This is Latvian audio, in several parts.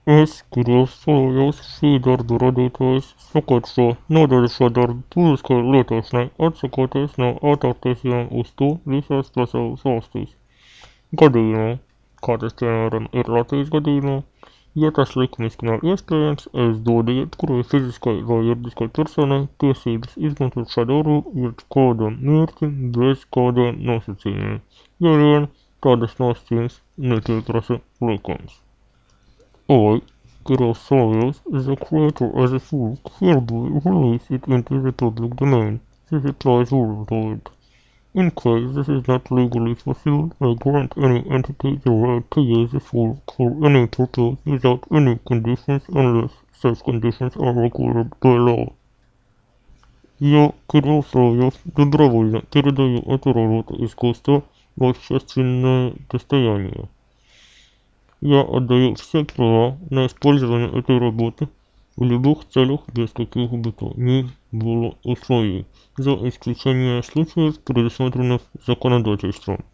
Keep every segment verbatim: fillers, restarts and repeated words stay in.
Es grozījos šī radītājs saka, ka nodaļa darbu publiskai lietošanai, atsakoties no autortiesībām uz to visās pasaules valstīs. Gadījumā, kā tas piemēram ir Latvijas gadījumā, ja tas likumiski nav iespējams, es dodu jebkurai fiziskai vai juridiskai personai tiesības izmantot šādu darbu uz kādam mērķim bez kādiem nosacījumiem, ja vien tādas nosacījumus nepieprasa likums. I, Grossoyos, is a creator as a book, hereby release it into the public domain. This applies worldwide. In case this is not legally possible, I grant any entity the right to use the work for any purpose without any conditions unless such conditions are required by law. Я, Кирилл Соловьев, добровольно передаю эту работу искусства в общественное достояние. Я отдаю все права на использование этой работы в любых целях без каких бы то ни было условий, за исключением случаев, предусмотренных законодательством.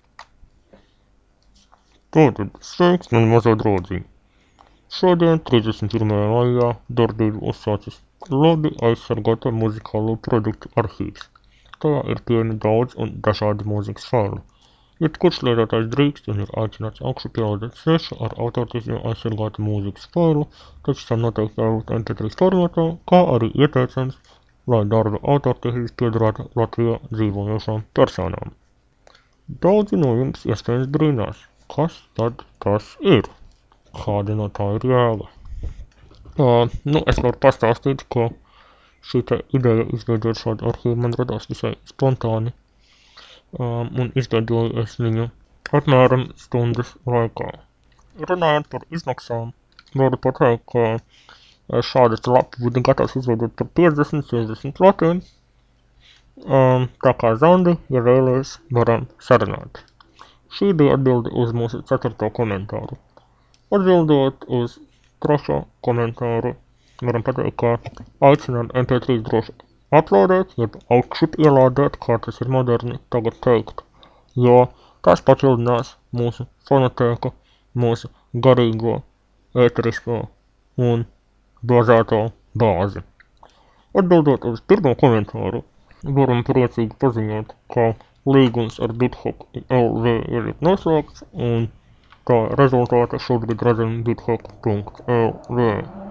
Tātad sveiks, man mazā draudziņ. Šodien, trīsdesmit pirmajā maijā, darbību uzsācis labi aizsargāta muzikālo produktu arhīvs. Tajā ir pieejami daudz un dažādi mūzikas faili. Jebkurš lietotājs drīkst un ir aicināts augšupielādēt svešu ar autortiesībām aizsargātu mūzikas failu, taču tam noteikti jābūt em pe trīs formātā, kā arī ieteicams, lai darba autortiesības piederētu Latvijā dzīvojošām personām. Daudzi no jums iespējams brīnās, kas tad tas ir? Kāda no tā ir jēga? Uh, nu, es varu pastāstīt, ka šī te ideja izveidot šādu arhīvu man radās visai spontāni. Um, un izveidoju es viņu apmēram stundas laikā. Runājot par izmaksām, varu pateikt, ka šādu lapu būtu gatavs izveidot par piecdesmit sešdesmit latiem. Um, tā kā Zandi, ja vēlies, varam sarunāt. Šī bija atbilde uz mūsu ceturto komentāru. Atbildot uz trešo komentāru, varam pateikt, ka aicinām em pe trīs droši uploadēt, jeb augšup ielādēt, kā tas ir moderni tagad teikt, jo tas papildinās mūsu fonotēku, mūsu garīgo, ēterisko un bāzēto bāzi. Atbildot uz pirmo komentāru, varam priecīgi paziņot, ka līgums ar BitHop el vē ir noslēgts, un kā rezultāta šobrīd redzam bithop punkt el vē.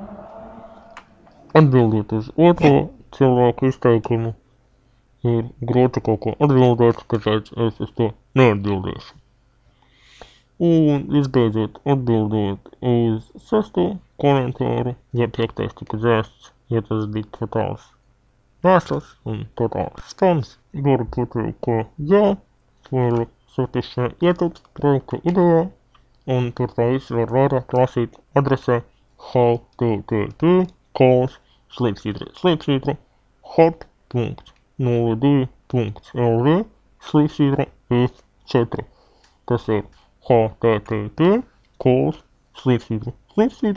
Atbildot uz otro cilvēku izteikumu, ir grūti kaut ko atbildēt, tāpēc es uz to neatbildēšu. Un visbeidzot, atbildot uz sesto komentāru, ja piektais tika dzēsts, ja tas bija totāls mēsls un totāls spams, varu pateikt, ka jā, varu satisfē ietilpst projekta idejā, un tur tā visu var vairāk lasīt adresē http kols slīpsvītra slīpsvītra hop punkt nulle divi punkt el vē slīpsvītra ef četri. Tas ir http kols slīpsvītra slīpsvītra